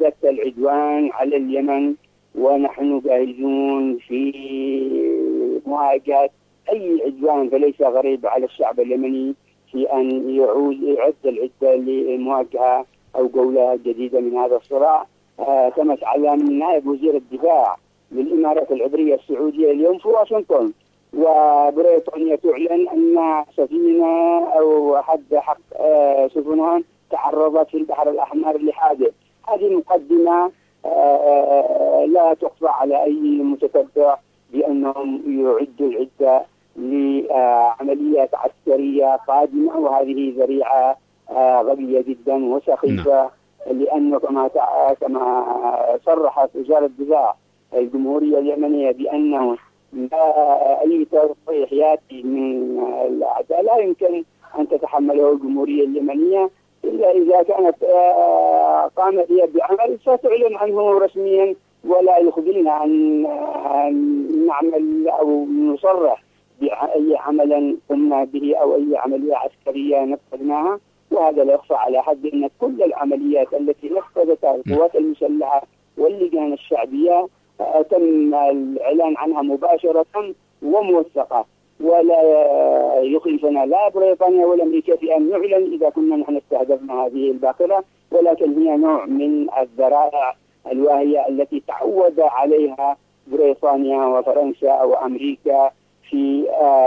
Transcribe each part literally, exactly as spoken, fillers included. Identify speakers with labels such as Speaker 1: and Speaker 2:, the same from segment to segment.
Speaker 1: أعادت العدوان على اليمن، ونحن جاهزون في مواجهة أي عدوان، فليس غريب على الشعب اليمني في أن يعود يعد العدة لمواجهة أو جولة جديدة من هذا الصراع. آه كما تعلم نائب وزير الدفاع للإمارات العبرية السعودية اليوم في واشنطن، وبريطانيا تعلن أن سفينة أو حد حق آه سفنها تعرضت في البحر الأحمر لحادث. هذه مقدمة آه لا تخفى على أي متتبع بأنهم يعدوا العدة لعمليات عسكرية قادمة، وهذه ذريعة آه غبية جدا وسخيفة. لأنه كما كما صرحت وزارة الدفاع الجمهورية اليمنية بأنه لا أي تصريح يأتي من الأعداء لا يمكن أن تتحمله الجمهورية اليمنية إلا إذا كانت قامت هي بعمل ستعلن عنه رسميا، ولا يخجلنا أن نعمل أو نصرح بأي عمل قمنا به أو أي عملية عسكرية نفذناها. وهذا لا يخفى على حد أن كل العمليات التي نفذتها القوات المسلحة واللجان الشعبية تم الإعلان عنها مباشرة وموثقة، ولا يخيفنا لا بريطانيا ولا أمريكا في أن نعلن إذا كنا نحن استهدفنا هذه الباخرة، ولكن هي نوع من الذرائع الواهية التي تعود عليها بريطانيا وفرنسا وأمريكا في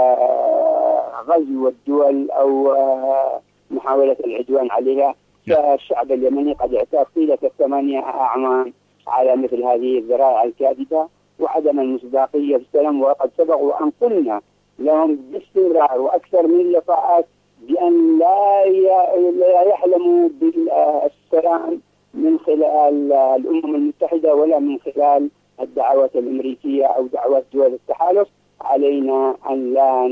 Speaker 1: غزو الدول أو محاولة العدوان عليها. فالشعب اليمني قد اعتاد طيلة الثمانية أعوام على مثل هذه الذرائع الكاذبة وعدم المصداقية في السلام، وقد سبقوا أن قلنا لهم باستمرار وأكثر من لقاءات بأن لا لا يحلموا بالسلام من خلال الأمم المتحدة ولا من خلال الدعوات الأمريكية أو دعوات دول التحالف. علينا أن لا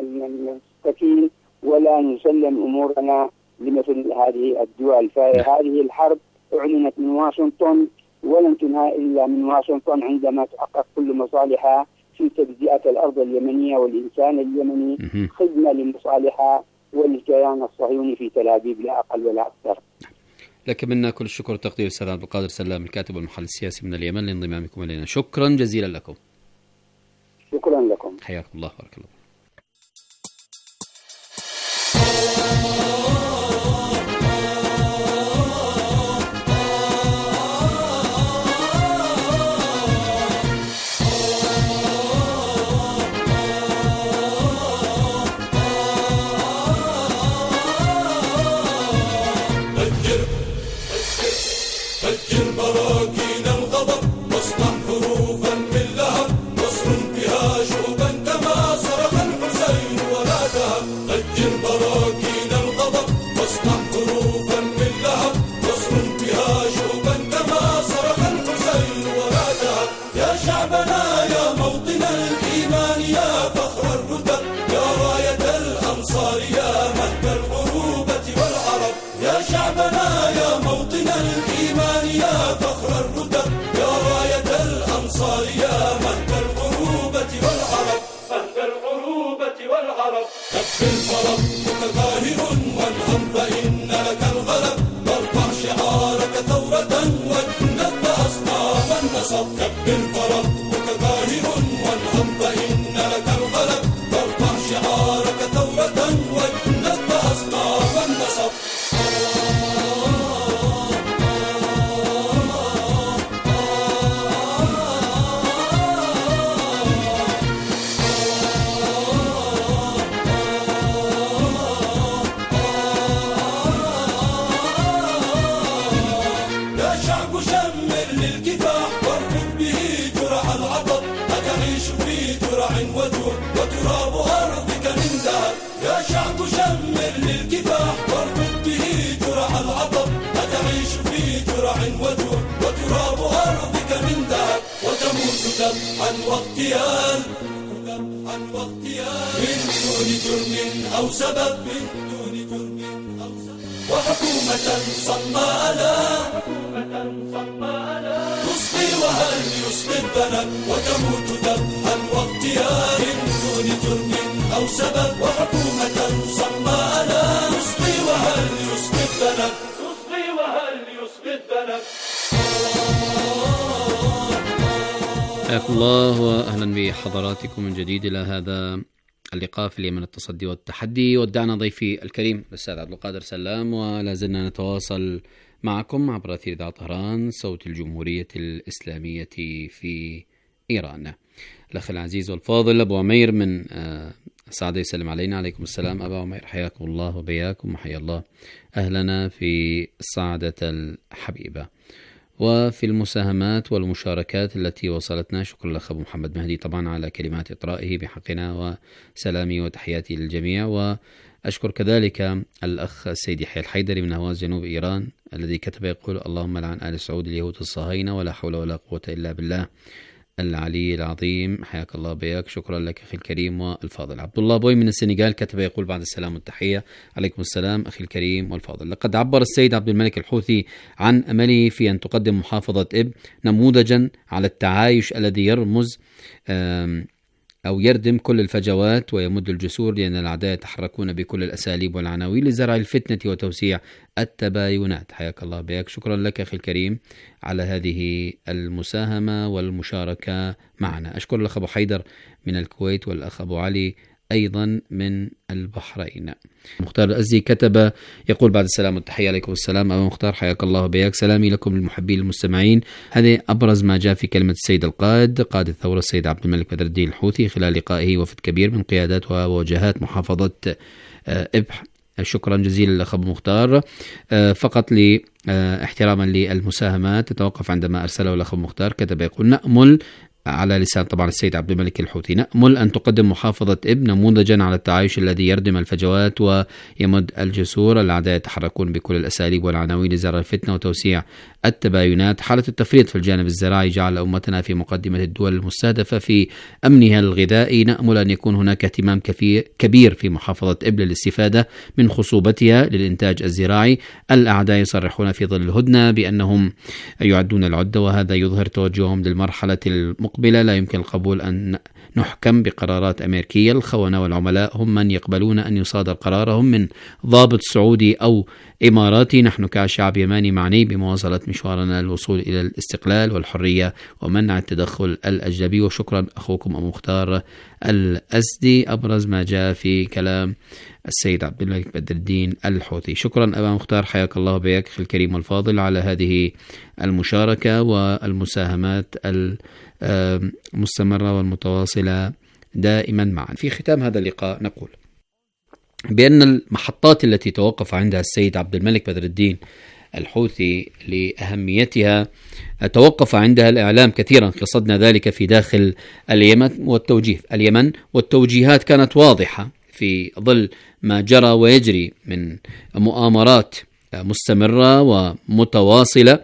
Speaker 1: نستكين ولا نسلم أمورنا لمثل هذه الدول. فهذه الحرب أعلنت من واشنطن ولن تنهى إلا من واشنطن عندما تحقق كل مصالحها في تجزئة الأرض اليمنية والإنسان اليمني خدمة لمصالحها والكيان الصهيوني في تل أبيب لا أقل ولا أكثر.
Speaker 2: لك منا كل الشكر والتقدير أستاذ عبد القادر سلام الكاتب والمحلل السياسي من اليمن لانضمامكم إلينا. شكرا جزيلا لكم.
Speaker 1: شكرا لكم.
Speaker 2: حياكم الله بارك الله.
Speaker 3: تصغي وهل يسقط ذنب
Speaker 2: حياكم الله وأهلا بحضراتكم من جديد إلى هذا اللقاء في اليمن التصدي والتحدي. ودعنا ضيفي الكريم الأستاذ عبد القادر سلام، ولا زلنا نتواصل معكم عبر أثير إذاعة طهران صوت الجمهورية الإسلامية في إيران. الأخ العزيز والفاضل أبو عمير من سعد يسلم علينا. عليكم السلام أبا عمير، حياكم الله وبياكم وحيا الله أهلنا في السعادة الحبيبة. وفي المساهمات والمشاركات التي وصلتنا، شكرا لأخ أبو محمد مهدي طبعا على كلمات إطرائه بحقنا وسلامي وتحياتي للجميع. وأشكر كذلك الأخ السيد يحيى الحيدري من أهواز جنوب إيران الذي كتب يقول: اللهم لعن آل سعود اليهود الصهاينة ولا حول ولا قوة إلا بالله العلي العظيم. حياك الله بياك، شكرا لك أخي الكريم والفاضل. عبد الله بوي من السنغال كتب يقول: بعد السلام والتحية. عليكم السلام أخي الكريم والفاضل. لقد عبر السيد عبد الملك الحوثي عن أمله في أن تقدم محافظة إب نموذجا على التعايش الذي يرمز أو يردم كل الفجوات ويمد الجسور، لأن الأعداء يتحركون بكل الأساليب والعناوين لزرع الفتنة وتوسيع التباينات. حياك الله بياك، شكرا لك أخي الكريم على هذه المساهمة والمشاركة معنا. أشكر الأخ أبو حيدر من الكويت والأخ أبو علي أيضا من البحرين. مختار الأزي كتب يقول: بعد السلام والتحية. عليكم السلام أبو مختار، حياك الله بياك، سلامي لكم المحبين المستمعين. هذه أبرز ما جاء في كلمة السيد القائد قائد الثورة السيد عبد الملك بدر الدين الحوثي خلال لقائه وفد كبير من قيادات ووجهات محافظة إبح. شكرا جزيلا لأخ أبو مختار. فقط لي احتراما للمساهمات تتوقف عندما أرسله الأخ أبو مختار، كتب يقول: نأمل على لسان طبعا السيد عبد الملك الحوثي، نأمل أن تقدم محافظة إب نموذجا على التعايش الذي يردم الفجوات ويمد الجسور. الأعداء يتحركون بكل الأساليب والعناوين لزرع الفتنة وتوسيع التباينات. حالة التفريط في الجانب الزراعي جعل أمتنا في مقدمة الدول المستهدفة في أمنها الغذائي. نأمل أن يكون هناك اهتمام كبير في محافظة إب للاستفادة من خصوبتها للإنتاج الزراعي. الأعداء يصرحون في ظل الهدنة بأنهم يعدون العدة، وهذا يظهر توجههم للمرحلة المقبلة. لا يمكن القبول أن نحكم بقرارات أمريكية. الخونة والعملاء هم من يقبلون أن يصادر قرارهم من ضابط سعودي أو إماراتي. نحن كشعب يماني معني بمواصلة مشوارنا للوصول إلى الاستقلال والحرية ومنع التدخل الأجنبي. وشكرا أخوكم أبو مختار الأزدي. أبرز ما جاء في كلام السيد عبد الملك بدر الدين الحوثي. شكرا أبا مختار، حياك الله بيك أخي الكريم الفاضل على هذه المشاركة والمساهمات المستمرة والمتواصلة دائما معا. في ختام هذا اللقاء نقول بأن المحطات التي توقف عندها السيد عبد الملك بدر الدين الحوثي لأهميتها توقف عندها الإعلام كثيرا، قصدنا ذلك في داخل اليمن والتوجيه اليمن والتوجيهات كانت واضحة في ظل ما جرى ويجري من مؤامرات مستمرة ومتواصلة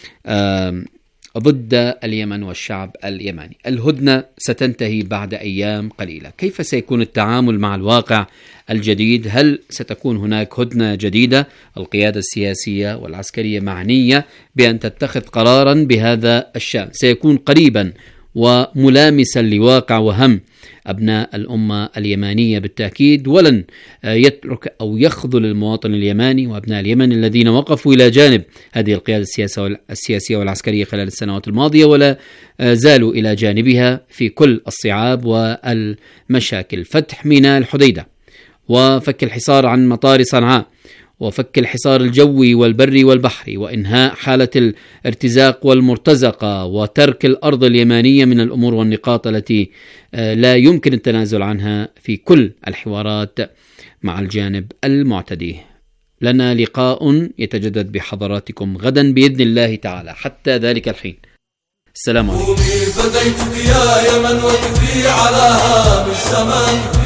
Speaker 2: ضد اليمن والشعب اليمني. الهدنة ستنتهي بعد أيام قليلة. كيف سيكون التعامل مع الواقع الجديد؟ هل ستكون هناك هدنة جديدة؟ القيادة السياسية والعسكرية معنية بأن تتخذ قرارا بهذا الشأن، سيكون قريبا وملامسا لواقع وهم أبناء الأمة اليمانية بالتأكيد، ولن يترك أو يخذل المواطن اليماني وأبناء اليمن الذين وقفوا إلى جانب هذه القيادة السياسية والعسكرية خلال السنوات الماضية، ولا زالوا إلى جانبها في كل الصعاب والمشاكل. فتح ميناء الحديدة وفك الحصار عن مطار صنعاء وفك الحصار الجوي والبري والبحري وإنهاء حالة الارتزاق والمرتزقة وترك الأرض اليمانية من الأمور والنقاط التي لا يمكن التنازل عنها في كل الحوارات مع الجانب المعتدي. لنا لقاء يتجدد بحضراتكم غدا بإذن الله تعالى. حتى ذلك الحين، السلام عليكم.
Speaker 3: فديتك يا يمن وقفي على هام الزمان،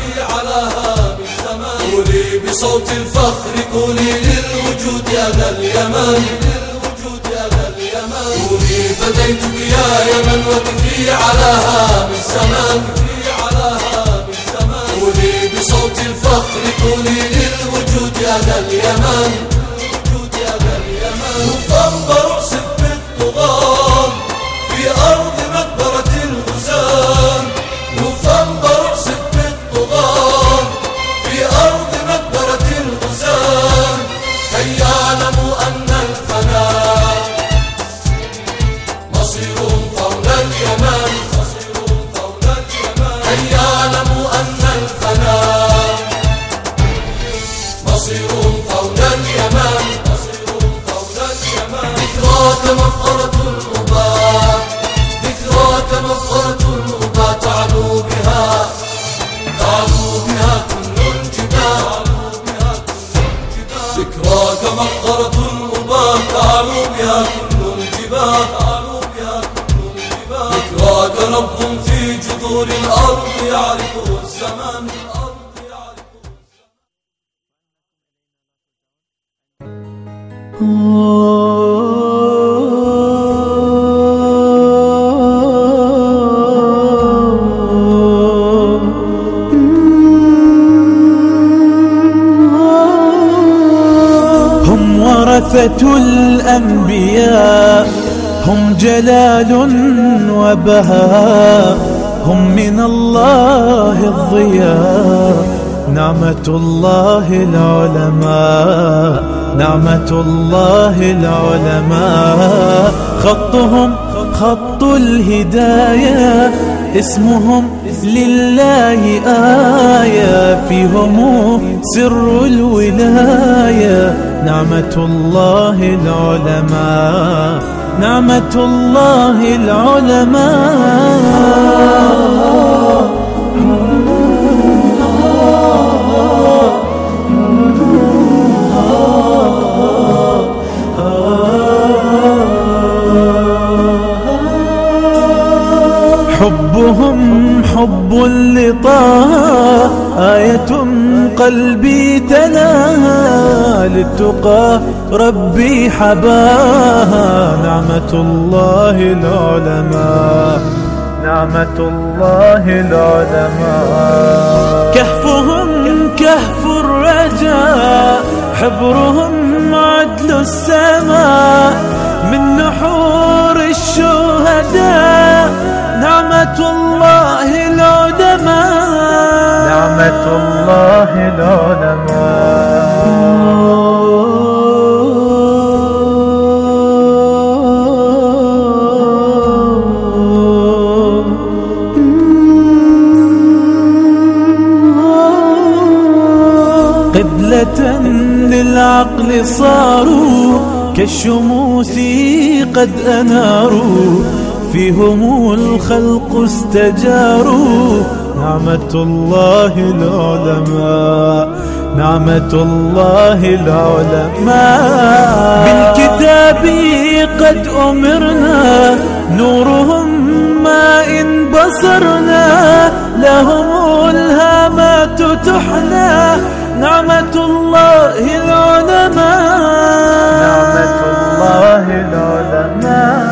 Speaker 3: قولي بصوت الفخر، قولي للوجود أنا اليمن، قولي فديتك يا يمن وقفي على هام الزمان، قولي بصوت الفخر، قولي للوجود أنا اليمن، نوفمبر أعصف بالطغاة في أرض مقبرة الغزاة، نوفمبر أعصف بالطغاة في أرض مقبرة الغزاة، كي يعلموا أن الفناء مصيرهم فوق اليمن. نور الأرض يعرفه الزمان، الأرض يعرفه
Speaker 4: هم ورثة الأنبياء، هم جلال وبهاء، هم من الله الضياء، نعمة الله العلماء، نعمة الله العلماء. خطهم خط الهداية، اسمهم لله آية، فيهم سر الولاية، نعمة الله العلماء، نعمة الله العلماء. حبهم حب لطه، آية قلبي تلاها، للتقى ربي حباها، نعمة الله العلماء، نعمة الله العلماء. كهفهم كهف الرجاء، حبرهم عدل السماء، من نحور الشهداء، نعمة الله العلماء، نعمة الله العلماء. قبلة للعقل صاروا، كالشموس قد أناروا، فيهم الخلق استجاروا، نعمة الله العلماء، نعمة الله العلماء. بالكتاب قد أمرنا، نورهم ما إن بصرنا، لهم الهامات تحنى، نعمة الله العلماء، نعمة الله العلماء.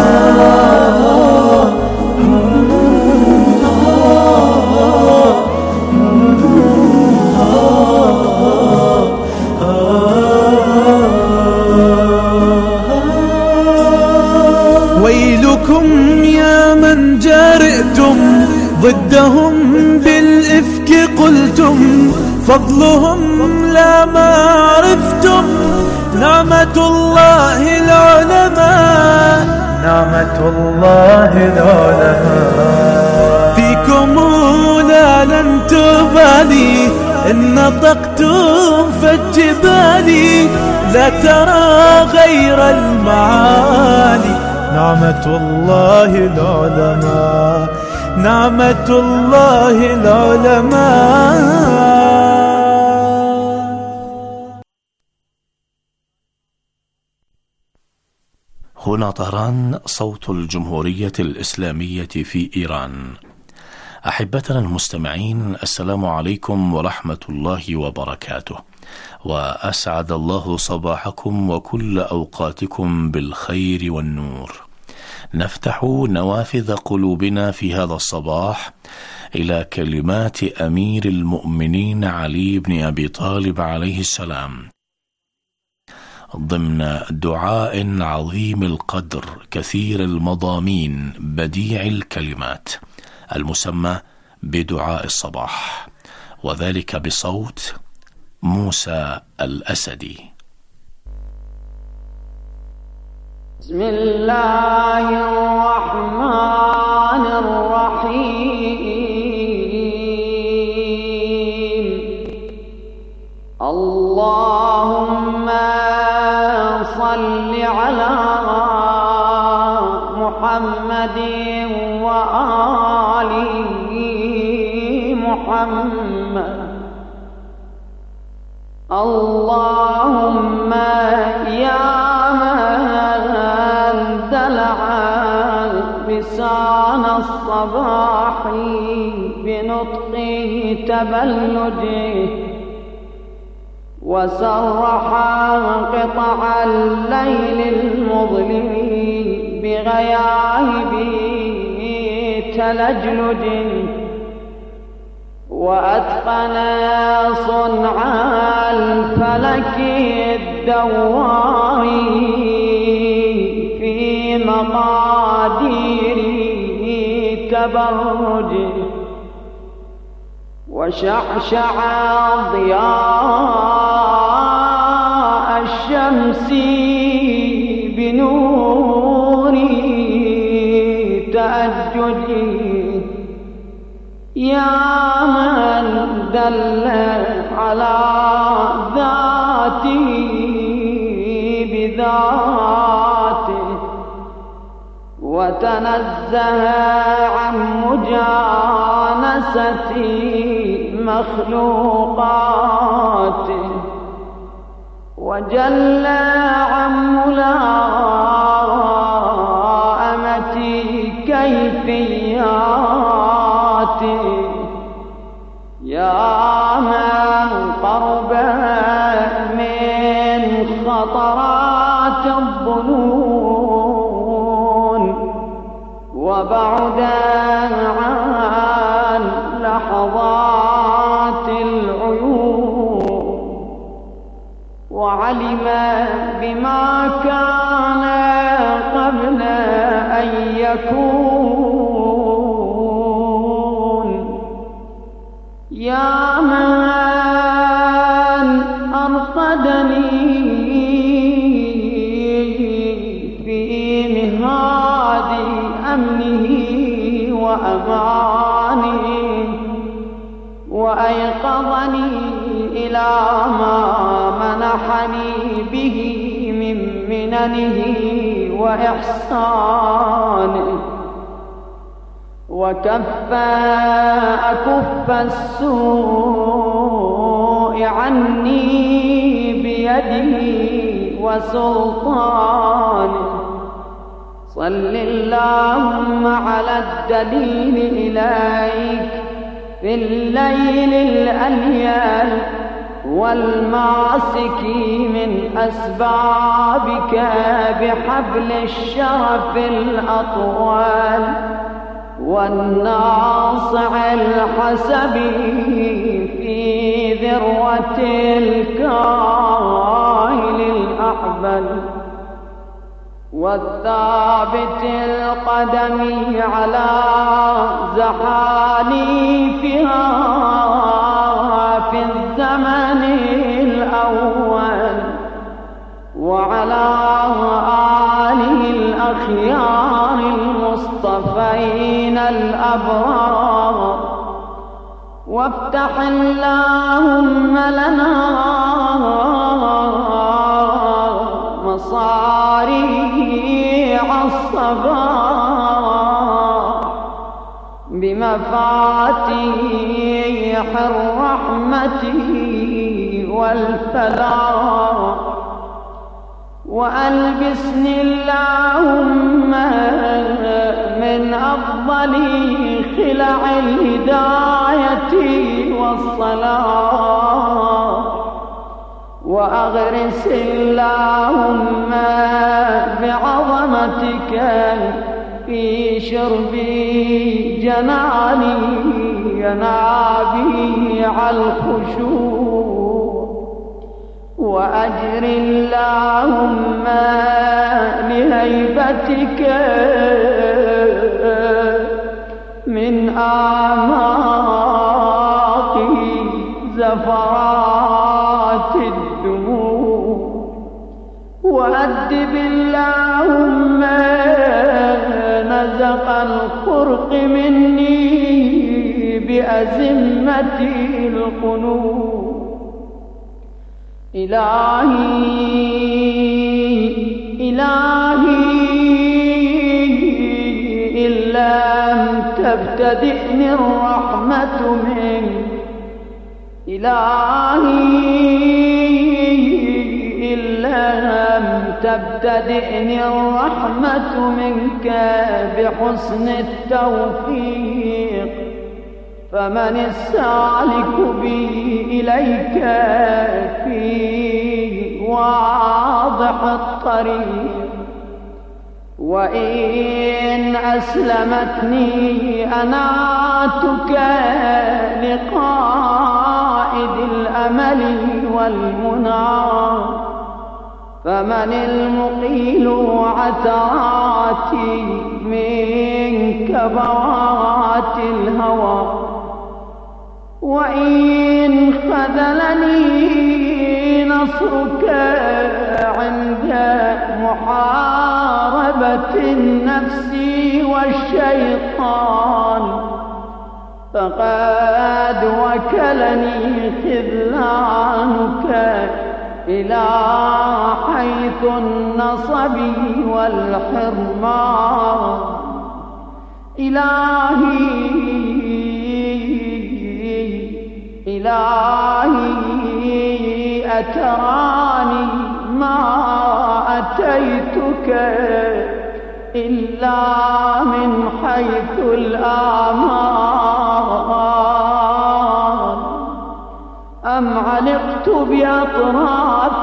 Speaker 4: ويلكم يا من جارئتم ضدهم بالإفك قلتم، فضلهم لا ما عرفتم، نعمة الله العلماء، نعمة الله العلماء. فيكم لا لن تبالي، إن نطقتم فالجبال، لا ترى غير المعالي، نعمة الله العلماء، نعمة الله العلماء.
Speaker 5: هنا طهران، صوت الجمهورية الإسلامية في إيران. أحبتنا المستمعين، السلام عليكم ورحمة الله وبركاته، وأسعد الله صباحكم وكل أوقاتكم بالخير والنور. نفتح نوافذ قلوبنا في هذا الصباح إلى كلمات أمير المؤمنين علي بن أبي طالب عليه السلام، ضمن دعاء عظيم القدر كثير المضامين بديع الكلمات، المسمى بدعاء الصباح، وذلك بصوت موسى الأسدي.
Speaker 6: بسم الله الرحمن الرحيم. اللهم صل على محمد وآل محمد. اللهم يا من دلع لسان الصباح بنطق تبلده، وسرح قطع الليل المظلم بغياهب تلجلج، وأتقن صنع الفلك الدوار في مقادير تبرج، وشعشع ضياء الشمس بنور تأجج، يا من دل على ذاته بذاته، وتنزه عن مجانسة مخلوقاته، وجل عن ملائمة كيفياته، يا من قرب من خطرات الظنون، وبعد عن لحظات العيون، وعلم بما كان قبل أن يكون، يا من أرقدني في مهاد أمنه وأمانه، وأيقظني إلى ما منحني به من مننه وإحسانه، وكف أكف السوء عني بيده وسلطانه. صل اللهم على الدليل إليك في الليل الأليل والماسك من أسبابك بحبل الشرف الأطول، والناصع الحسب في ذروة الكاهل الأحبل، والثابت القدم على زحاليفها في الزمن الأول، وعلى آله الأخيار المصطفين الأبرار. وافتح اللهم لنا مصاريع الصباح بمفاتيح الرحمة والفلاح، وألبسني اللهم من أفضل خلع الهداية والصلاح، وأغرس اللهم بعظمتك في شرب جناني ينابيع الخشوع، وأجر اللهم لهيبتك من أعماق زفرات الدموع، وأدب اللهم نزق الخرق مني بأزمة القلوب. إلهي إلهي إن لم تبتدئني الرحمة منك، إلهي إن لم تبتدئني الرحمة منك بحسن التوفيق، فمن السالك بي إليك في واضح الطريق، وإن أسلمتني أناتك لقائد الأمل والمنى، فمن المقيل عثراتي من كبوات الهوى، وإن خذلني نصرك عند محاربة النفس والشيطان، فقد وكلني خذلانك إلى حيث النصب والحرمان. إلهي إلهي أتراني ما أتيتك إلا من حيث الآمان، أم علقت بأطراف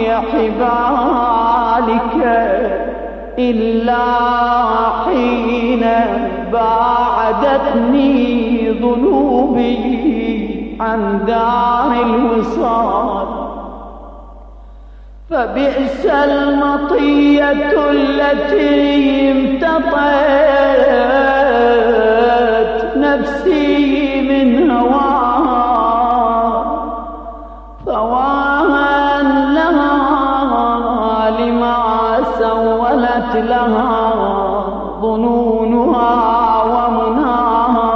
Speaker 6: حبالك إلا حين باعدتني ذنوبي عن دار الوصال، فبئس المطية التي امتطت نفسي من هواها، فواها لها لما سولت لها ظنونها ومناها،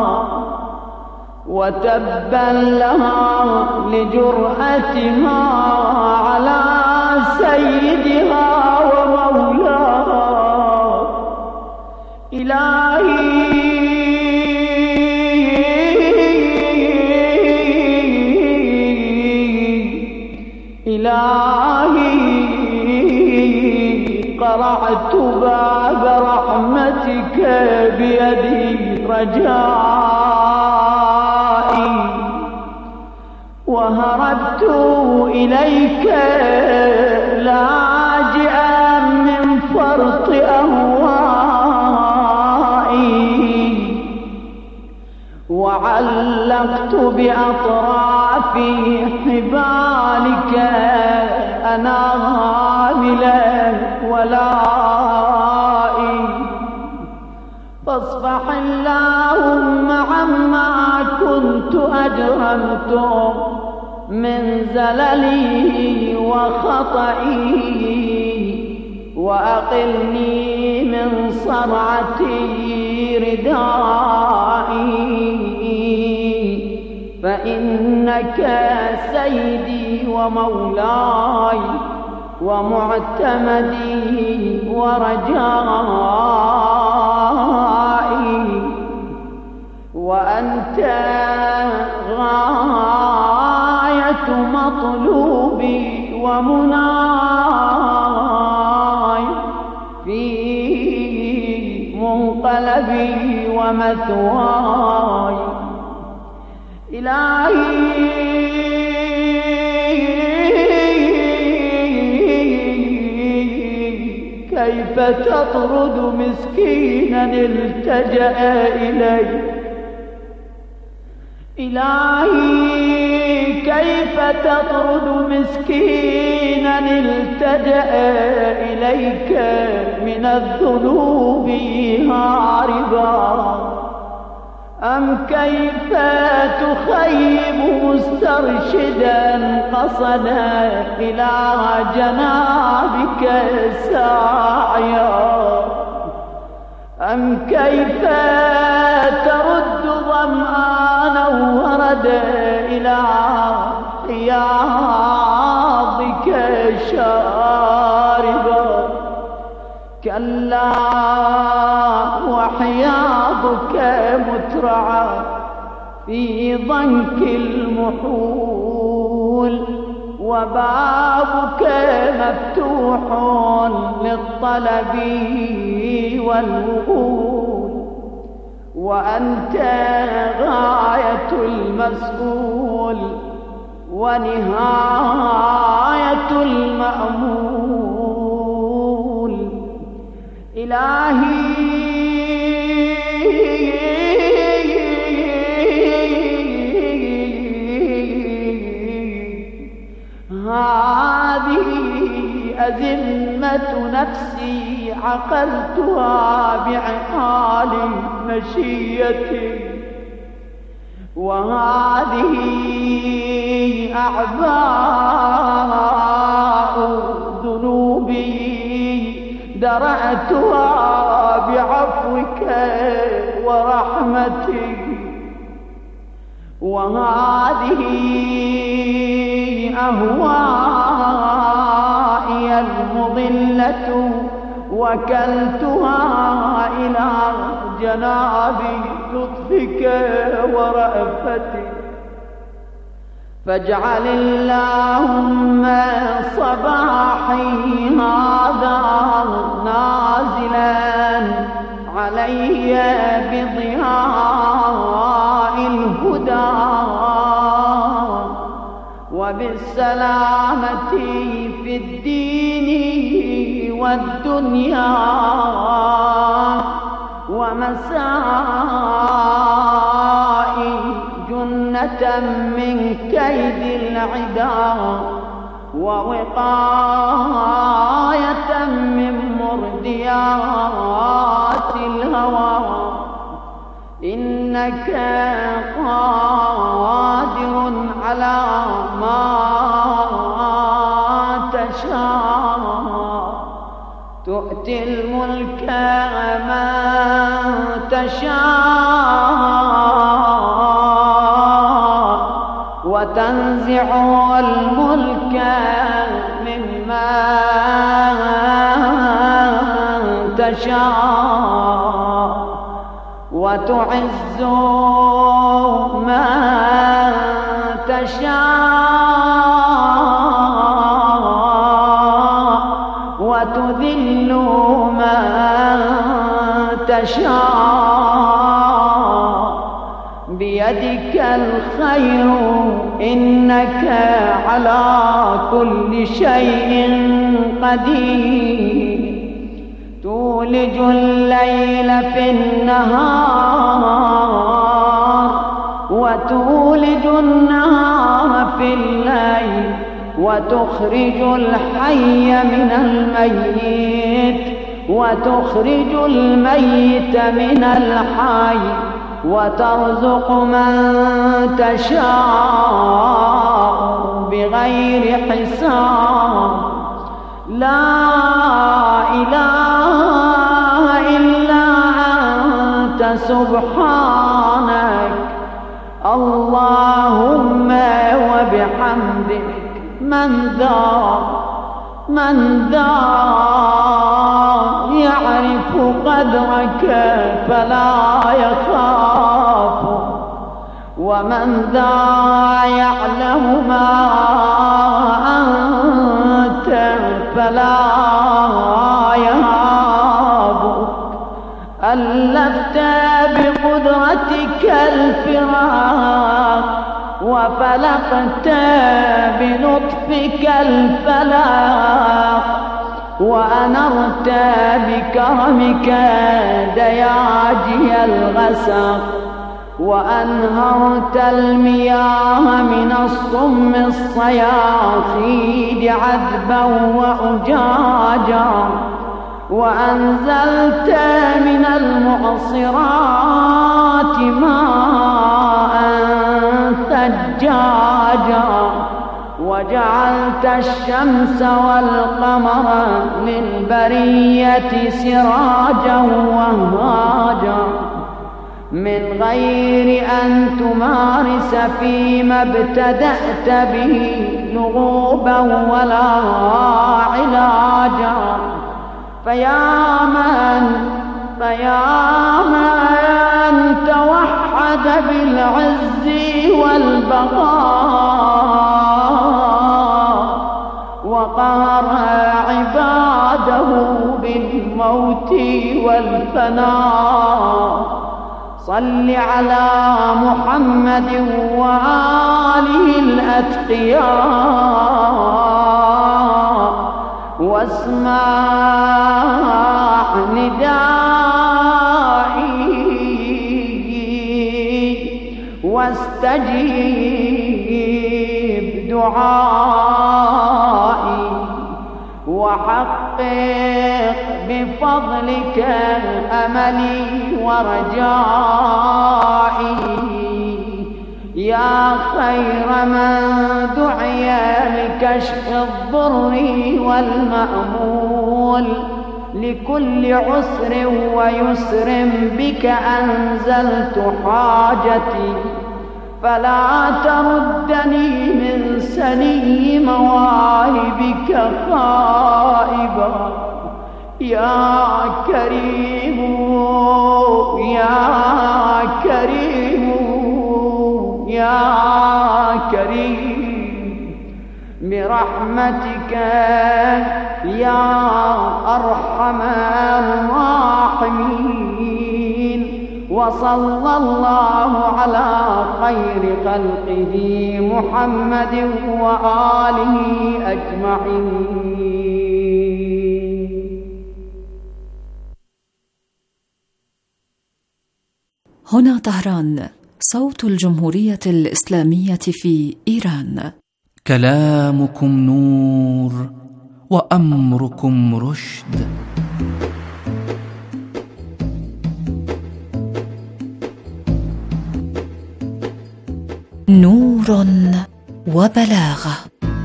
Speaker 6: وتبا لها لجرأتها على سيدها ومولاها. إلهي إلهي قرعت باب رحمتك بيدي رجائي، وهربت إليك لاجئا من فرط أهوائي، وعلقت بأطراف حبالك أناملا ولائي، فاصفح اللهم عما كنت أجرمت من زللي وخطئي، وأقلني من صرعتي ردائي، فإنك سيدي ومولاي ومعتمدي ورجائي، وأنت غاية مطلوبي ومناي في منقلبي ومثواي. إلهي كيف تطرد مسكينا التجأ إليك، إلهي كيف تطرد مسكينا التجأ إليك من الذنوب هاربا، أم كيف تخيب مسترشدا قصدا إلى جنابك ساعيا، أم كيف ترد ظمآنا وردا إلى حياضك شاربا. كلا وحياضك مترعى في ضنك المحول، وبابك مفتوح للطلب والوصول، وأنت غاية المسؤول ونهاية المأمول. إلهي هذه أزمة نفسي عقلتها بعقال مشيتي، وهذه أعباء ذنوبي درأتها بعفوك ورحمتك، وهذه أهوائي المضلة وكلتها إلى جناب لطفك ورأفتك. فاجعل اللهم صباحي هذا نازلا علي بضياء الهدى وبالسلامة في الدين والدنيا، ومسائي جنة من كيد العدا، ووقاية من مرديات الهوى. إنك قادر على ما تشاء، تؤتي الملك من تشاء، وتنزع الملك ممن تشاء، وتعز من تشاء، وتذل من تشاء، بيدك الخير إنك على كل شيء قدير. تولج الليل في النهار، وتولج النهار في الليل، وتخرج الحي من الميت، وتخرج الميت من الحي، وترزق من تشاء بغير حساب. لا إله إلا أنت سبحانك، اللهم وبحمدك. من ذا من ذا يعرف قدرك فلا يخاف، ومن ذا يعلم ما أنت فلا يهابك. ألفت بقدرتك الفراق، وفلقت بلطفك الفلاق، وأنرت بكرمك دياجي الغسق، وأنهرت المياه من الصم الصياصيد عذبا وأجاجا، وأنزلت من المعصرات ماء ثجاجا، وجعلت الشمس والقمر للبرية سراجا وهاجا، من غير أن تمارس فيما ابتدأت به لغوبا ولا علاجا. فيا من فيا من توحد بالعز والبقاء، الموت والفناء. صل على محمد وآله الأتقياء واسمع ندائي واستجيب دعائي وحقق بفضلك أملي ورجائي. يا خير من دعي لكشف الضر والمأمول لكل عسر ويسر بك أنزلت حاجتي، فلا تردني من سني مواهبك خائبا. يا كريم يا كريم يا كريم برحمتك يا أرحم الراحمين. وصلى الله على خير خلقه محمد وآله أجمعين.
Speaker 7: هنا طهران، صوت الجمهورية الإسلامية في إيران.
Speaker 4: كلامكم نور وأمركم رشد.
Speaker 7: نور وبلاغة.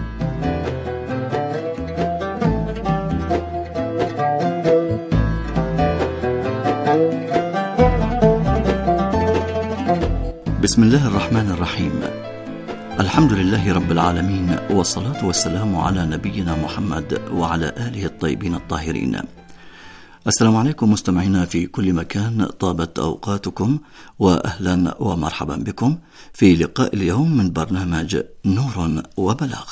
Speaker 8: بسم الله الرحمن الرحيم. الحمد لله رب العالمين، والصلاة والسلام على نبينا محمد وعلى آله الطيبين الطاهرين. السلام عليكم مستمعينا في كل مكان، طابت أوقاتكم وأهلا ومرحبا بكم في لقاء اليوم من برنامج نور وبلاغة.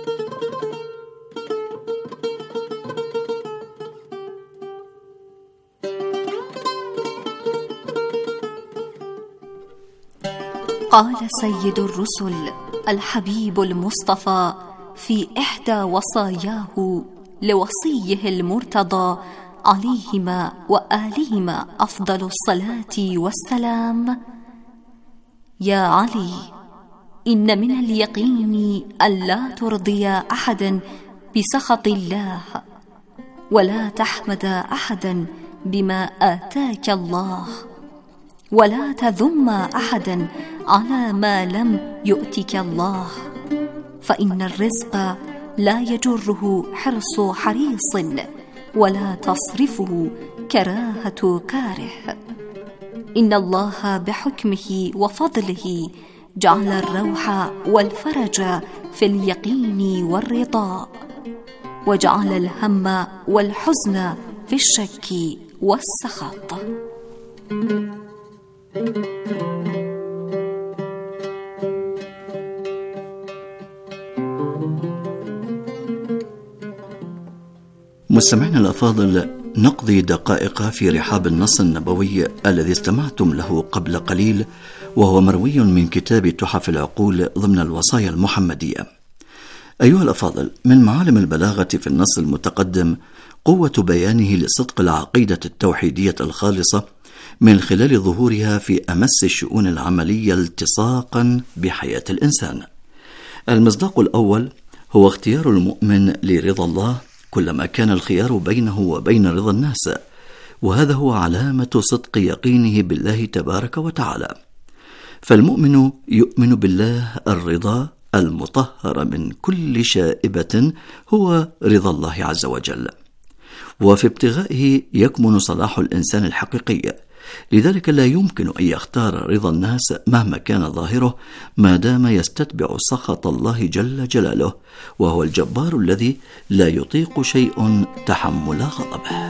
Speaker 9: قال سيد الرسل الحبيب المصطفى في إحدى وصاياه لوصيه المرتضى عليهما وآلهما أفضل الصلاة والسلام: يا علي، إن من اليقين أن لا ترضي أحدا بسخط الله، ولا تحمد أحدا بما آتاك الله، ولا تذم أحدا على ما لم يؤتك الله، فإن الرزق لا يجره حرص حريص، ولا تصرفه كراهة كاره. إن الله بحكمه وفضله جعل الروح والفرج في اليقين والرضا، وجعل الهم والحزن في الشك والسخط.
Speaker 8: مستمعينا الأفاضل، نقضي دقائق في رحاب النص النبوي الذي استمعتم له قبل قليل، وهو مروي من كتاب تحف العقول ضمن الوصايا المحمدية. أيها الأفاضل، من معالم البلاغة في النص المتقدم قوة بيانه لصدق العقيدة التوحيدية الخالصة من خلال ظهورها في أمس الشؤون العملية التصاقا بحياة الإنسان. المصداق الأول هو اختيار المؤمن لرضا الله كلما كان الخيار بينه وبين رضا الناس، وهذا هو علامة صدق يقينه بالله تبارك وتعالى. فالمؤمن يؤمن بالله الرضا المطهر من كل شائبة هو رضا الله عز وجل، وفي ابتغائه يكمن صلاح الإنسان الحقيقي. لذلك لا يمكن أن يختار رضا الناس مهما كان ظاهره، ما دام يستتبع سخط الله جل جلاله، وهو الجبار الذي لا يطيق شيء تحمل غضبه.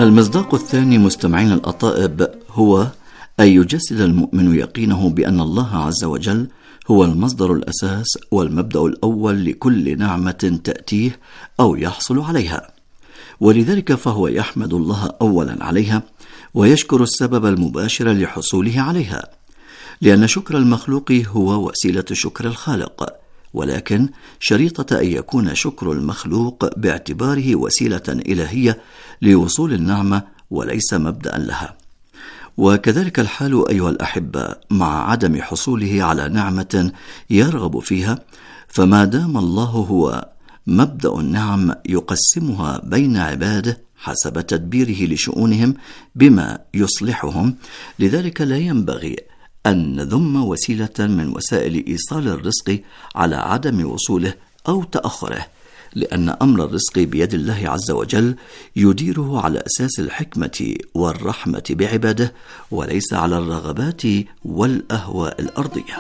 Speaker 8: المصداق الثاني مستمعين الأطائب هو أن يجسد المؤمن يقينه بأن الله عز وجل هو المصدر الأساس والمبدأ الأول لكل نعمة تأتيه أو يحصل عليها، ولذلك فهو يحمد الله أولا عليها ويشكر السبب المباشر لحصوله عليها، لأن شكر المخلوق هو وسيلة شكر الخالق، ولكن شريطة أن يكون شكر المخلوق باعتباره وسيلة إلهية لوصول النعمة وليس مبدأ لها. وكذلك الحال أيها الأحبة مع عدم حصوله على نعمة يرغب فيها، فما دام الله هو مبدأ النعم يقسمها بين عباده حسب تدبيره لشؤونهم بما يصلحهم، لذلك لا ينبغي أن نذم وسيلة من وسائل إيصال الرزق على عدم وصوله أو تأخره، لأن أمر الرزق بيد الله عز وجل يديره على أساس الحكمة والرحمة بعباده، وليس على الرغبات والأهواء الأرضية.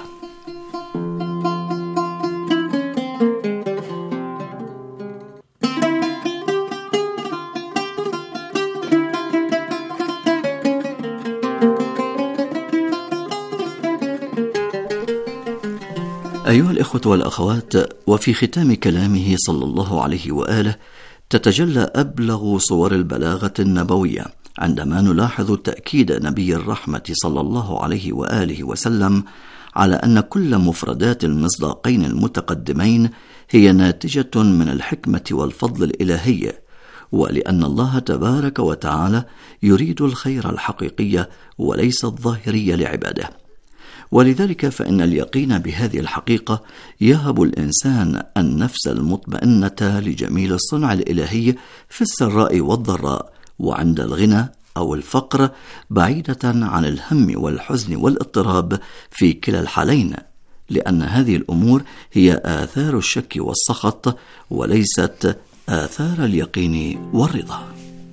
Speaker 8: أيها الإخوة والأخوات، وفي ختام كلامه صلى الله عليه وآله تتجلى أبلغ صور البلاغة النبوية عندما نلاحظ تأكيد نبي الرحمة صلى الله عليه وآله وسلم على أن كل مفردات المصداقين المتقدمين هي ناتجة من الحكمة والفضل الإلهي، ولأن الله تبارك وتعالى يريد الخير الحقيقي وليس الظاهري لعباده. ولذلك فإن اليقين بهذه الحقيقة يهب الإنسان النفس المطمئنة لجميل الصنع الإلهي في السراء والضراء، وعند الغنى أو الفقر، بعيدة عن الهم والحزن والاضطراب في كلا الحالين، لأن هذه الأمور هي آثار الشك والسخط وليست آثار اليقين والرضا.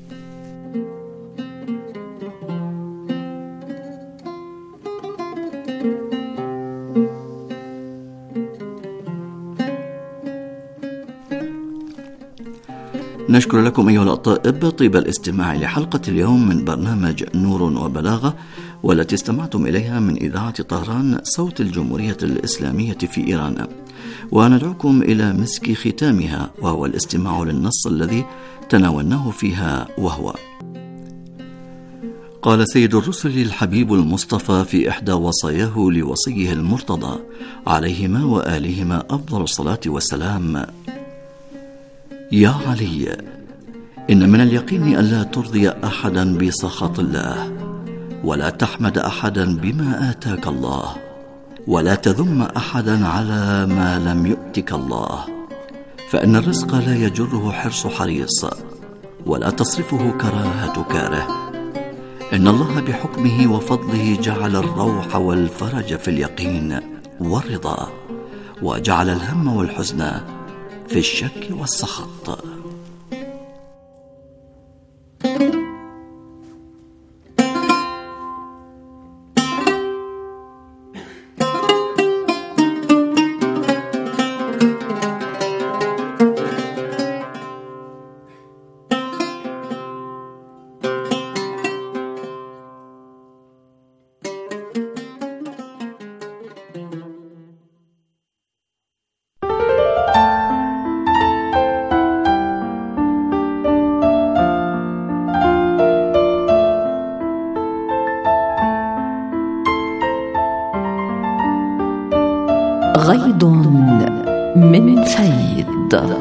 Speaker 8: نشكر لكم أيها الأطائب طيب الاستماع لحلقة اليوم من برنامج نور وبلاغة، والتي استمعتم إليها من إذاعة طهران صوت الجمهورية الإسلامية في إيران، وندعوكم إلى مسك ختامها، وهو الاستماع للنص الذي تناولناه فيها، وهو: قال سيد الرسل الحبيب المصطفى في إحدى وصاياه لوصيه المرتضى عليهما وآلهما أفضل الصلاة والسلام: يا علي، إن من اليقين ألا ترضي أحدا بسخط الله، ولا تحمد أحدا بما آتاك الله، ولا تذم أحدا على ما لم يؤتك الله، فإن الرزق لا يجره حرص حريص، ولا تصرفه كراهة كاره. إن الله بحكمه وفضله جعل الروح والفرج في اليقين والرضا، وجعل الهم والحزن في الشك والسخط.
Speaker 7: غيض من فيض.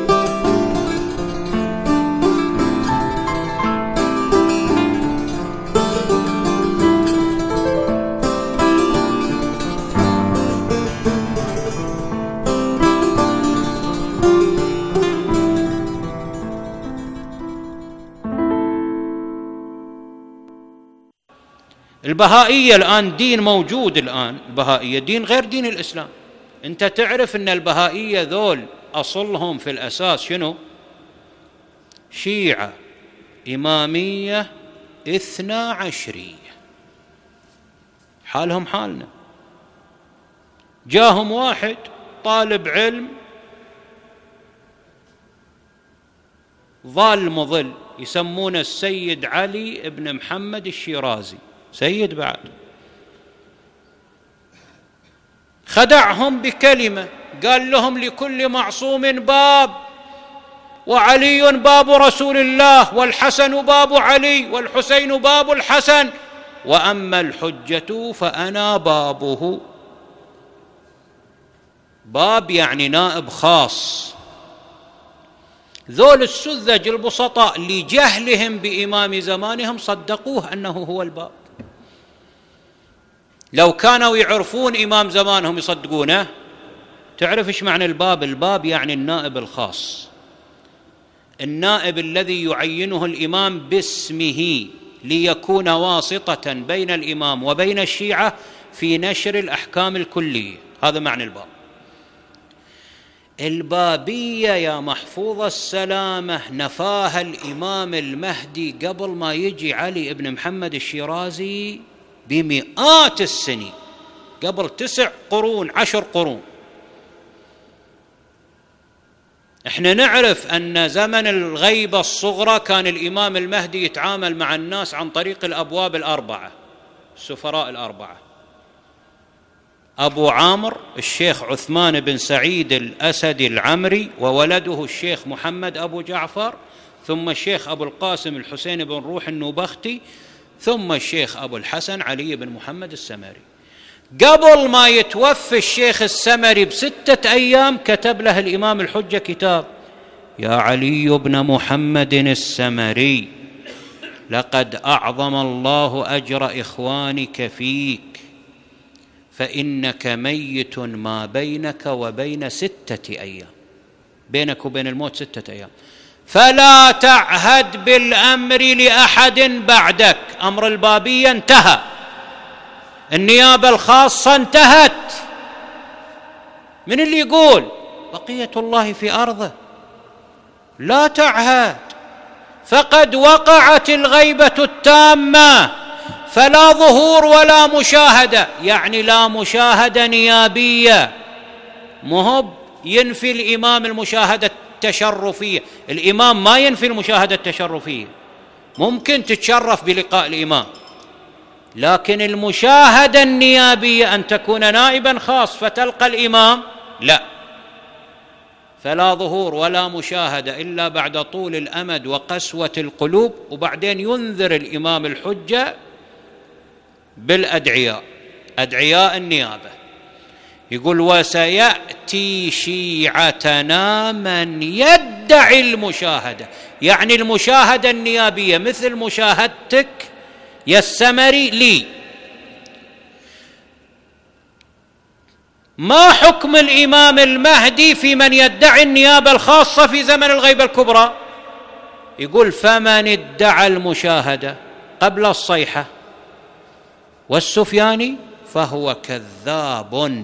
Speaker 10: البهائية الآن دين موجود، الآن البهائية دين غير دين الإسلام. أنت تعرف أن البهائية ذول أصلهم في الأساس شنو؟ شيعة إمامية اثنا عشرية، حالهم حالنا. جاهم واحد طالب علم ضال مضل يسمونه السيد علي بن محمد الشيرازي، سيد بعد. خدعهم بكلمة، قال لهم لكل معصوم باب، وعلي باب رسول الله، والحسن باب علي، والحسين باب الحسن، وأما الحجة فأنا بابه. باب يعني نائب خاص. ذول السذج البسطاء لجهلهم بإمام زمانهم صدقوه أنه هو الباب. لو كانوا يعرفون إمام زمانهم يصدقونه. تعرف إيش معنى الباب؟ الباب يعني النائب الخاص، النائب الذي يعينه الإمام باسمه ليكون واسطة بين الإمام وبين الشيعة في نشر الأحكام الكلية. هذا معنى الباب. البابية يا محفوظ السلامة نفاها الإمام المهدي قبل ما يجي علي بن محمد الشيرازي بمئات السنين، قبل تسع قرون عشر قرون. احنا نعرف أن زمن الغيبة الصغرى كان الإمام المهدي يتعامل مع الناس عن طريق الأبواب الأربعة، السفراء الأربعة: أبو عامر الشيخ عثمان بن سعيد الأسدي العمري، وولده الشيخ محمد أبو جعفر، ثم الشيخ أبو القاسم الحسين بن روح النوبختي، ثم الشيخ أبو الحسن علي بن محمد السمري. قبل ما يتوفى الشيخ السمري بستة أيام كتب له الإمام الحجة كتاب: يا علي بن محمد السمري، لقد أعظم الله أجر إخوانك فيك، فإنك ميت ما بينك وبين ستة أيام، بينك وبين الموت ستة أيام، فلا تعهد بالأمر لأحد بعدك. أمر البابية انتهى، النيابة الخاصة انتهت. من اللي يقول بقية الله في أرضه؟ لا تعهد، فقد وقعت الغيبة التامة، فلا ظهور ولا مشاهدة، يعني لا مشاهدة نيابية. مهب ينفي الإمام المشاهدة التشرفية، الإمام ما ينفي المشاهدة التشرفية، ممكن تتشرف بلقاء الإمام، لكن المشاهدة النيابية أن تكون نائبا خاص فتلقى الإمام، لا. فلا ظهور ولا مشاهدة إلا بعد طول الأمد وقسوة القلوب، وبعدين ينذر الإمام الحجة بالأدعياء، أدعياء النيابة. يقول: وسيأتي شيعتنا من يدعي المشاهدة، يعني المشاهدة النيابية مثل مشاهدتك يا السمري لي. ما حكم الإمام المهدي في من يدعي النيابة الخاصة في زمن الغيبة الكبرى؟ يقول: فمن ادعى المشاهدة قبل الصيحة والسفياني فهو كذاب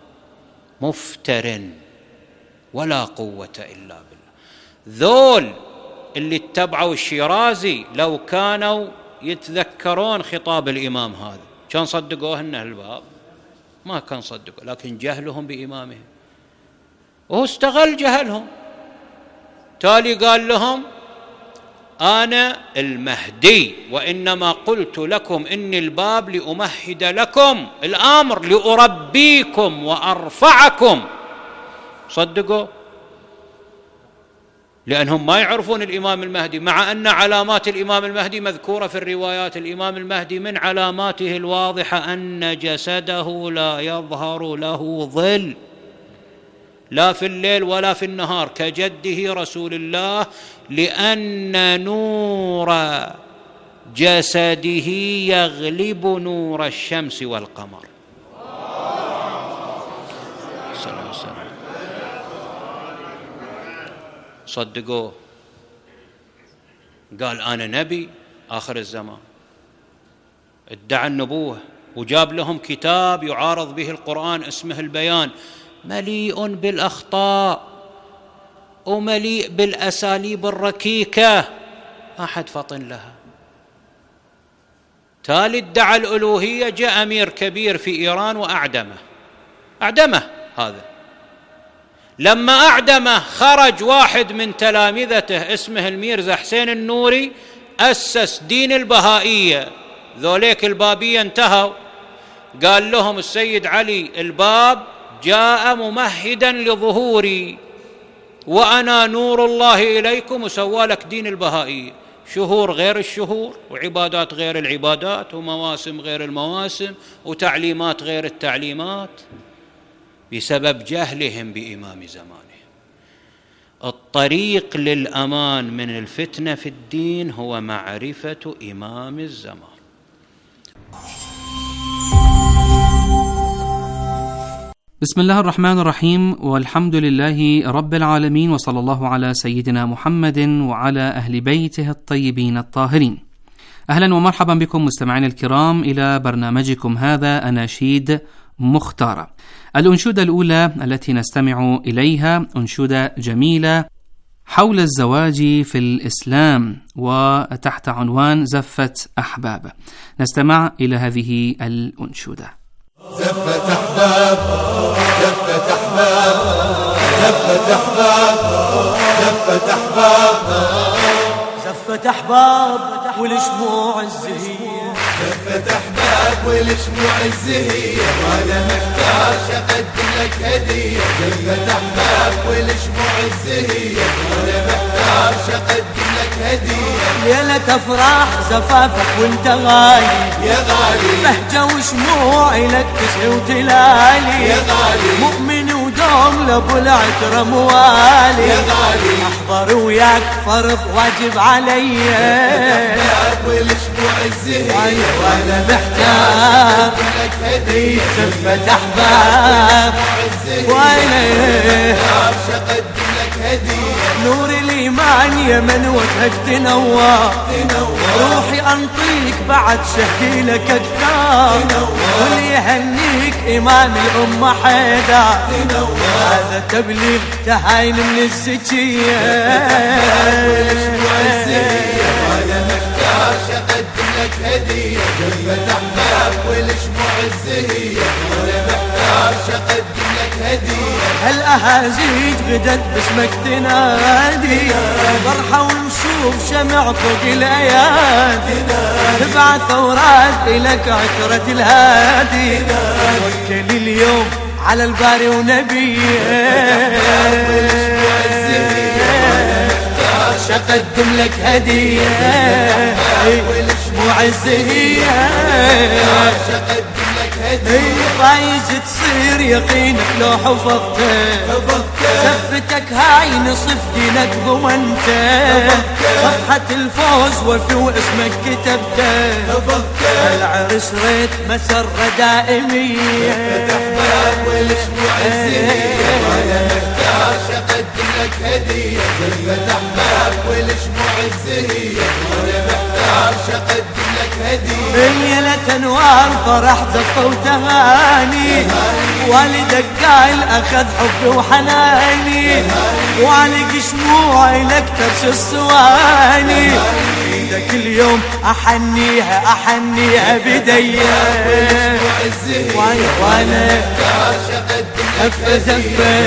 Speaker 10: مفتر ولا قوة إلا بالله. ذول اللي اتبعوا الشيرازي لو كانوا يتذكرون خطاب الإمام هذا كان صدقوه إنه الباب، ما كان صدقوا، لكن جهلهم بإمامهم، وهو استغل جهلهم. تالي قال لهم: أنا المهدي، وإنما قلت لكم إني الباب لأمهد لكم الأمر، لأربيكم وأرفعكم. صدقوا، لأنهم ما يعرفون الإمام المهدي، مع أن علامات الإمام المهدي مذكورة في الروايات. الإمام المهدي من علاماته الواضحة أن جسده لا يظهر له ظل، لا في الليل ولا في النهار، كجده رسول الله، لأن نور جسده يغلب نور الشمس والقمر. صدقوه، قال: أنا نبي آخر الزمان، ادعى النبوة، وجاب لهم كتاب يعارض به القرآن اسمه البيان، مليء بالأخطاء ومليء بالأساليب الركيكة ما حد فطن لها. تالي ادعى الألوهية، جاء أمير كبير في إيران وأعدمه، أعدمه هذا، لما أعدمه خرج واحد من تلامذته اسمه الميرزا حسين النوري، أسس دين البهائية. ذوليك البابية انتهوا، قال لهم السيد علي الباب جاء ممهدا لظهوري وأنا نور الله إليكم، وسوالك دين البهائية، شهور غير الشهور، وعبادات غير العبادات، ومواسم غير المواسم، وتعليمات غير التعليمات، بسبب جهلهم بإمام زمانهم. الطريق للأمان من الفتنة في الدين هو معرفة إمام الزمان.
Speaker 4: بسم الله الرحمن الرحيم، والحمد لله رب العالمين، وصلى الله على سيدنا محمد وعلى أهل بيته الطيبين الطاهرين. أهلا ومرحبا بكم مستمعين الكرام إلى برنامجكم هذا أناشيد مختارة. الأنشودة الأولى التي نستمع إليها أنشودة جميلة حول الزواج في الإسلام وتحت عنوان زفة أحباب. نستمع إلى هذه الأنشودة.
Speaker 3: زفة أحباب زفة أحباب زفة أحباب زفة أحباب
Speaker 11: زفة أحباب والشموع الزهية،
Speaker 3: زفة أحباب والشموع الزهية، وأنا محتاج أقدم لك هدية. زفة أحباب والشموع الزهية، وأنا محتاج أقدم لك هدية.
Speaker 11: ليلة أفراح زفافك وانت غالي
Speaker 3: يا غالي،
Speaker 11: بهجة وشموع لك تسعي وتلالي
Speaker 3: يا غالي،
Speaker 11: مؤمن ودوم لابو العترة موالي
Speaker 3: يا غالي،
Speaker 11: احضر وياك فرض واجب علي.
Speaker 3: زفة والشموع الزهية،
Speaker 11: وانا محتاج
Speaker 3: لك هدية.
Speaker 11: زفة أحباب وانا
Speaker 3: أقدم لك هدية.
Speaker 11: نور الإيمان يا من وجهك تنور، روحي أنطيك بعد شهدي لك أكثر، واللي يهنيك إمام الأمة حيدر، هذا تبليغ تهاين من الزكية.
Speaker 3: وأنا محتاج أقدم لك هدية. زفة أحباب والشموع الزهية، وأنا محتاج أقدم لك هدية.
Speaker 11: هالأهازيج غدت باسمك تنادي، فرحة ونشوف شمع فوق الأيادي، تبعث أوراد إلك عترة الهادي، وكل اليوم على الباري ونبيه. أقدم لك هدية والشموع الزهية،
Speaker 3: أقدم لك هدية.
Speaker 11: فايز تصير يقينك لو حفظته، زفتك هاي نصف دينك ضمنته، صفحة الفوز وفي واسمك كتبته، العرس ريت مسرة دائمية.
Speaker 3: والشموع الزهية، وأنا محتاج أقدم لك هدية. زفة أحباب والشموع الزهية، وأنا محتاج أقدم لك هدية.
Speaker 11: ليلة أنوار فرح زفة وتهاني، والدك قايل أخذ حبي وحناني، وعلق شموع لك ترش الصواني، ايدك اليوم أحنيها أحنيها بديا. وانا زفة زفة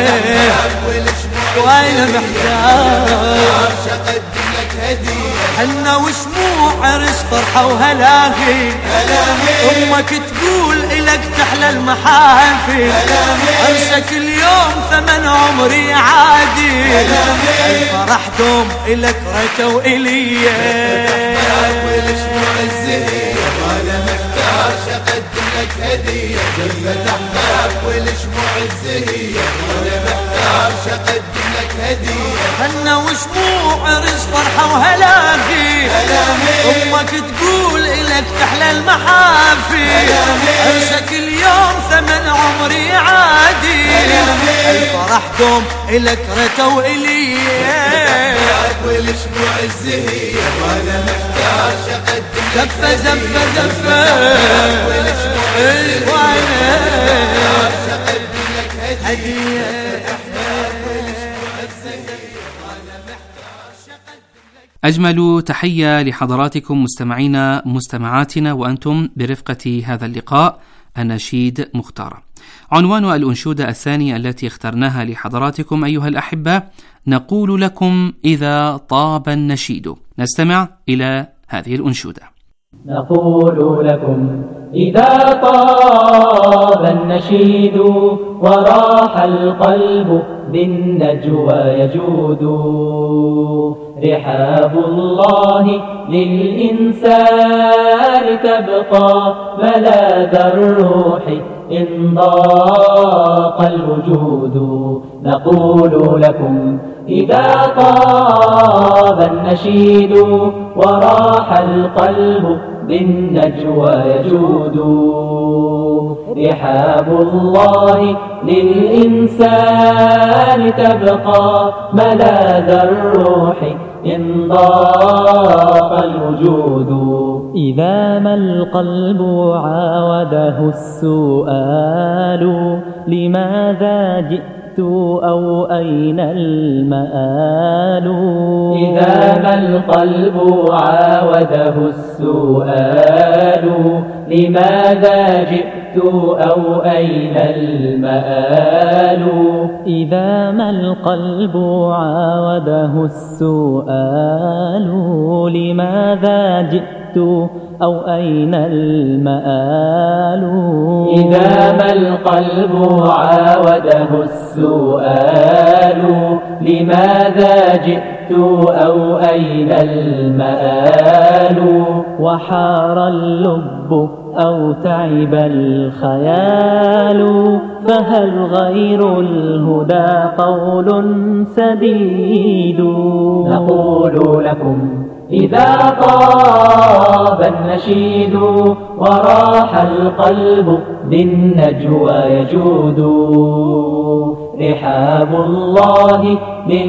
Speaker 11: وانا محتاج
Speaker 3: أقدم لك هدية.
Speaker 11: حنا وشموع عرس فرحة وهلاهي، أمك تقول إلك تحلى المحافل، عرسك اليوم ثمن عمري عادي، الفرح دوم إلك ريته وإليه.
Speaker 3: والشموع الزهية، وأنا محتاج أقدم لك هدية. زفة أحباب والشموع الزهية، وأنا محتاج أقدم لك هدية.
Speaker 11: حنا وشموع عرس فرحة وهلاهي، أمك تقول إلك تحلى المحافل، عرسك اليوم ثمن عمري عادي، الفرح دوم إلك ريته وإليه.
Speaker 3: والشموع الزهية، وأنا محتاج أقدم لك
Speaker 11: زفة زفة زفة وانا
Speaker 3: أقدم لك هدية.
Speaker 4: أجمل تحية لحضراتكم مستمعينا مستمعاتنا وأنتم برفقة هذا اللقاء أناشيد مختارة. عنوان الأنشودة الثانية التي اخترناها لحضراتكم أيها الأحبة: نقول لكم إذا طاب النشيد. نستمع إلى هذه الأنشودة.
Speaker 12: نقول لكم إذا طاب النشيد وراح القلب بالنجوى يجود، رحاب الله للإنسان تبقى ملاذ الروح إن ضاق الوجود. نقول لكم إذا طاب النشيد وراح القلب بالنجوى يجود، رحاب الله للإنسان تبقى ملاذ الروح إن ضاق الوجود. إذا ما القلب عاوده السؤال لماذا جئت أو أين المآل، إذا ما القلب عاوده السؤال لماذا جئت أو أين المآل، إذا ما القلب عاوده السؤال لماذا جئت أو أين المآل، إذا ما القلب عاوده السؤال لماذا جئت أو أين المآل، وحار اللب أو تعب الخيال، فهل غير الهدى قول سديد. نقول لكم إذا طاب النشيد وراح القلب بالنجوى يجود، رحاب الله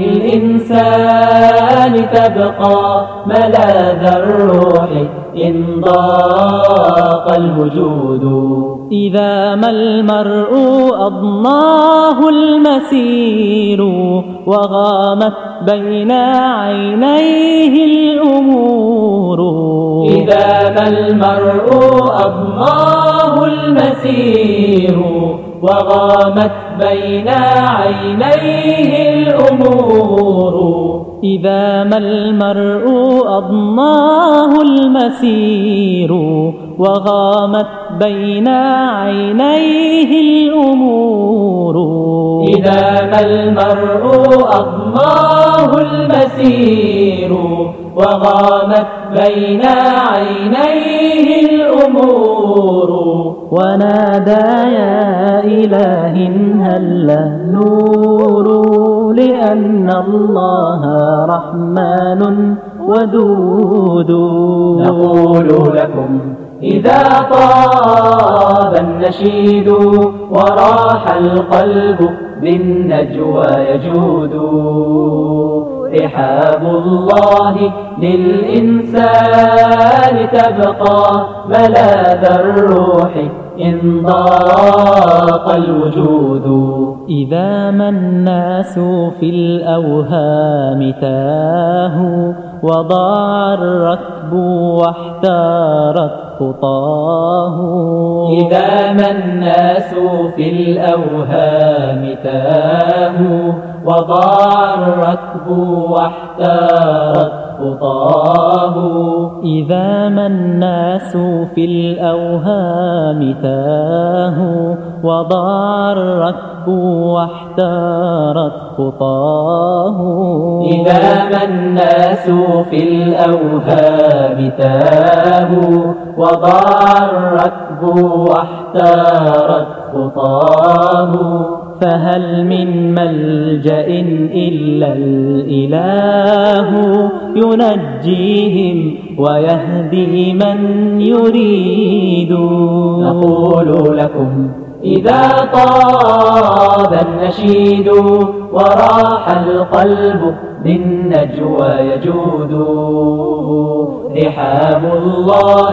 Speaker 12: للإنسان تبقى ملاذ الروح إن ضاق الوجود. إذا ما المرء أضناه المسير وغامت بين عينيه الأمور، إذا ما المرء أضناه المسير وغامت بين عينيه الأمور، إذا ما المرء أضناه المسير وغامت بين عينيه الأمور، إذا ما المرء أضناه المسير وغامت بين عينيه الأمور، ونادى يا إله هل نور لأن الله رحمن ودود. نقول لكم إذا طاب النشيد وراح القلب بالنجوى يجود، رحاب الله للإنسان تبقى ملاذ الروح إن ضاق الوجود. إذا ما الناس في الأوهام تاهوا وضاع الركب واحتارت خطاه، إذا ما الناس في الأوهام تاهوا وضاع الركب واحتارت خطاه، إذا ما الناس في الأوهام تاهوا وضاع الركب واحتارت خطاه، إذا ما الناس في الأوهام تاهوا وضاع الركب واحتارت خطاه، فهل من ملجأ إلا الإله ينجيهم ويهدي من يريد. نقول لكم إذا طاب النشيد وراح القلب بالنجوى يجود، رحاب الله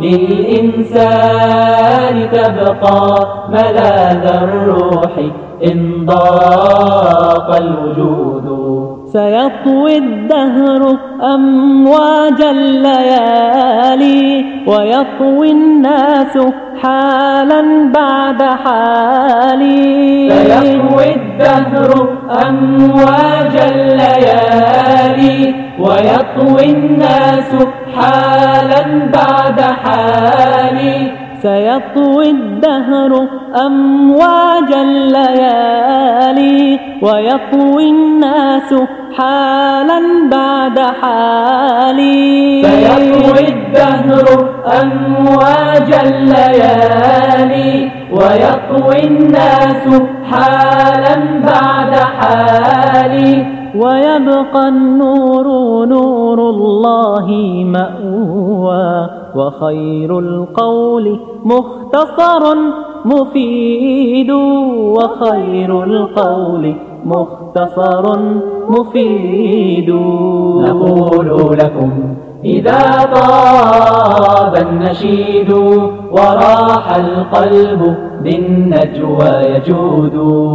Speaker 12: للإنسان تبقى ملاذ الروح إن ضاق الوجود. سيطوي الدهر أمواج الليالي ويطوي الناس حالا بعد حالي. سيطوي الدهر أمواج الليالي ويطوي الناس حالا بعد حالي. سيطوي الدهر أمواج الليالي ويطوي الناس حالا بعد حالي. سيطوي الدهر أمواج الليالي ويطوي الناس حالا بعد حالي. ويبقى النور نور الله مأوى وخير القول مختصر مفيد. وخير القول مختصر مفيد. نقول لكم إذا طاب النشيد وراح القلب بالنجوى يجود.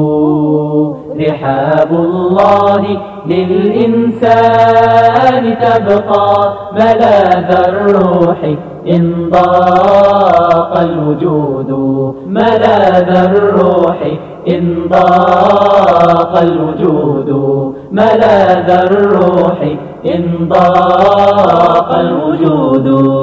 Speaker 12: رحاب الله للإنسان تبقى ملاذ الروح إن ضاق الوجود. ملاذ الروح إن ضاق الوجود. ملاذ الروح إن ضاق الوجود.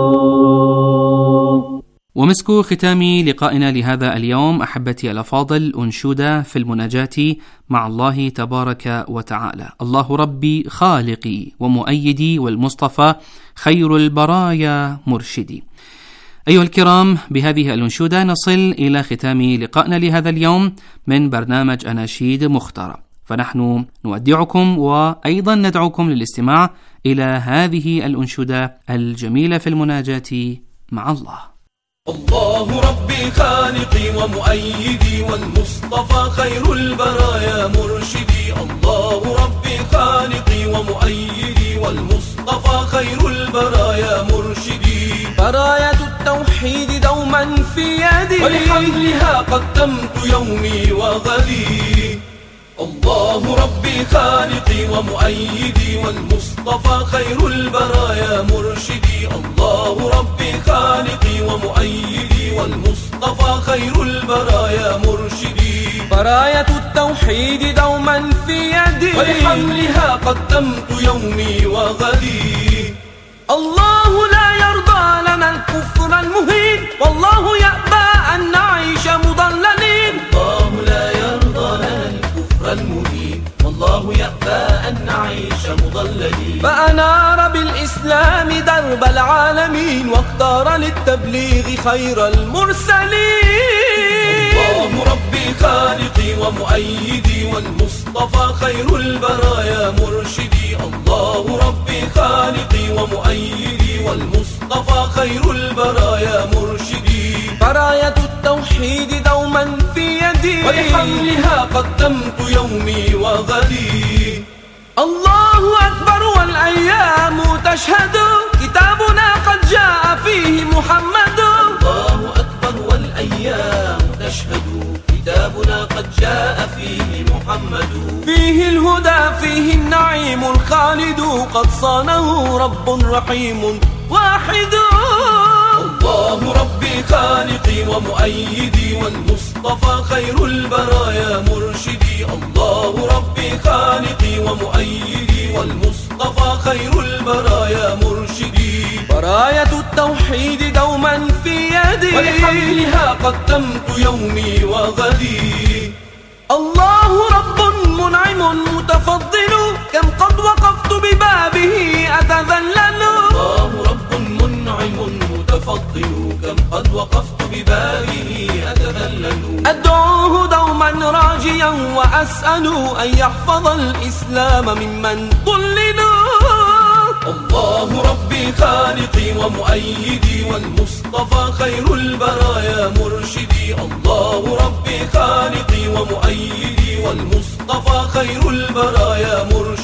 Speaker 4: ومسك ختام لقائنا لهذا اليوم أحبتي الأفاضل أنشودة في المناجاة مع الله تبارك وتعالى. الله ربي خالقي ومؤيدي والمصطفى خير البرايا مرشدي. أيها الكرام، بهذه الأنشودة نصل إلى ختام لقائنا لهذا اليوم من برنامج أناشيد مختارة، فنحن نودعكم وأيضا ندعوكم للاستماع إلى هذه الأنشودة الجميلة في المناجاة مع الله.
Speaker 3: الله ربي خالقي ومؤيدي والمصطفى خير البرايا مرشدي. الله ربي خالقي ومؤيدي والمصطفى خير البرايا مرشدي. براية التوحيد دوما في يدي ولحملها قدمت يومي وغدي. الله ربي خالقي ومؤيدي والمصطفى خير البرايا مرشدي. الله ربي خالقي ومؤيدي والمصطفى خير البرايا مرشدي. براية التوحيد دوما في يدي ولحملها قدمت يومي وغدي. الله لا يرضى لنا الكفر المهين والله يأبى أن نعيش مضللين. الله لا يرضى لنا الكفر المهين والله يأبى أن نعيش مضللين. فأنار بالإسلام درب العالمين واختار للتبليغ خير المرسلين. الله ربي خالقي ومؤيدي والمصطفى خير البرايا مرشدي. الله ربي خالقي ومؤيدي والمصطفى خير البرايا مرشدي. براية التوحيد دوما في يدي ولحملها قدمت يومي وغدي. الله أكبر والأيام تشهد كتابنا قد جاء فيه محمد. الله أكبر والأيام تشهد كتابنا قد جاء فيه محمد. فيه الهدى فيه النعيم الخالد قد صانه رب رحيم واحد. الله ربي خالقي ومؤيدي والمصطفى خير البرايا مرشدي. الله ربي خالقي ومؤيدي والمصطفى خير البرايا مرشدي. براية التوحيد دوما في يدي ولحملها قدمت يومي وغدي. الله رب منعم متفضل كم قد وقفت ببابه أتذلل. الله رب منعم متفضل كم قد وقفت ببابه أتذلل. أدعوه دوما راجيا وأسأل أن يحفظ الإسلام ممن ضللوا. الله ربي خالقي ومؤيدي والمصطفى خير البرايا مرشدي. الله ربي خالقي ومؤيدي والمصطفى خير البرايا مرشدي.